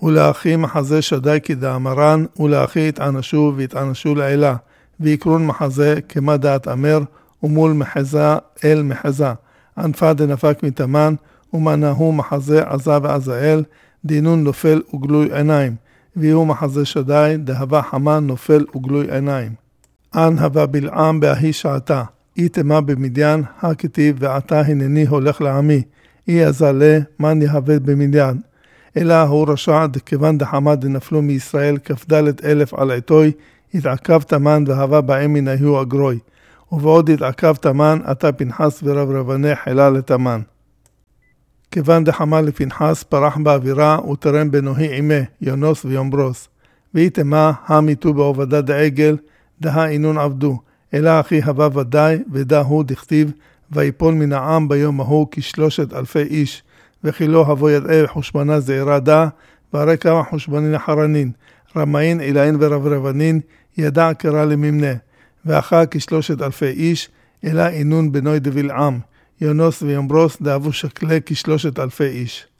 ולאחי מחזה שדי כדאמרן, ולאחי התענשו והתענשו לעילה, ויקרון מחזה כמה דעת אמר, ומול מחזה אל מחזה, ענפה דנפק מתאמן, ומנהו מחזה עזה ועזאל, דינון נופל וגלוי עיניים, ויהו מחזה שדי, דהבה חמן נופל וגלוי עיניים. אן הווה בלעם בהי שעתה, אי תמה במדיין, הכתיב ועתה הנני הולך לעמי, אי עזלה, מן יהווה במדיין. אלא הוא רשע דכיוון דחמה דנפלו מישראל כ"ד אלף על עתוי, התעכב תמן והווה בהם מן היו אגרוי, ובעוד התעכב תמן, עתה פנחס ורב רבני חילה לתמן. כיוון דחמה לפנחס פרח באווירה ותרם בנוהי עמה, יונוס ויומברוס. ואיתמה המיתו בעובדה דעגל, דה אינון עבדו, אלא אחי הווה ודאי, ודה הוא דכתיב, ויפול מן העם ביום ההוא כ3,000 איש, וכי לא הבוא ידעי חושבנה זעירה דה, והרי כמה חושבנין אחרנין, רמאין אילאין ורברבנין, ידע קרא לממנה, ואחר כ3,000 איש, אלא אינון בנוי דבלעם, יונוס ויומברוס דאבו שקלה כ3,000 איש.